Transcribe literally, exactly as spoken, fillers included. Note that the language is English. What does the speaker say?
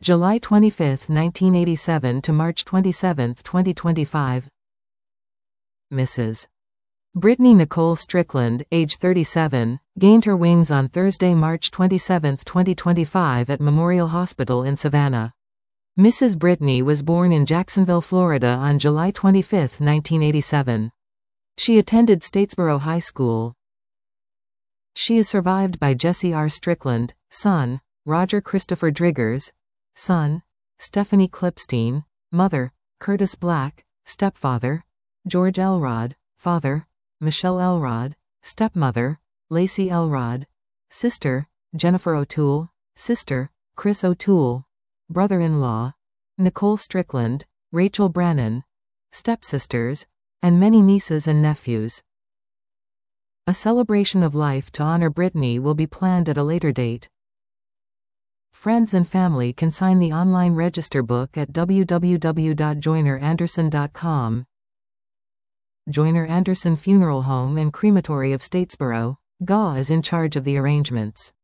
July twenty-fifth, nineteen eighty-seven to March twenty-seventh, twenty twenty-five. Missus Brittany Nicole Strickland, age thirty-seven, gained her wings on Thursday, March twenty-seventh, twenty twenty-five at Memorial Hospital in Savannah. Missus Brittany was born in Jacksonville, Florida on July twenty-fifth, nineteen eighty-seven. She attended Statesboro High School. She is survived by Jesse R. Strickland, son, Roger Christopher Driggers, son, Stephanie Klipstein, mother, Curtis Black, stepfather, George Elrod, father, Michelle Elrod, stepmother, Lacey Elrod, sister, Jennifer O'Toole, sister, Chris O'Toole, brother-in-law, Nicole Strickland, Rachel Brannon, stepsisters, and many nieces and nephews. A celebration of life to honor Brittany will be planned at a later date. Friends and family can sign the online register book at w w w dot joyner anderson dot com. Joyner Anderson Funeral Home and Crematory of Statesboro, G A is in charge of the arrangements.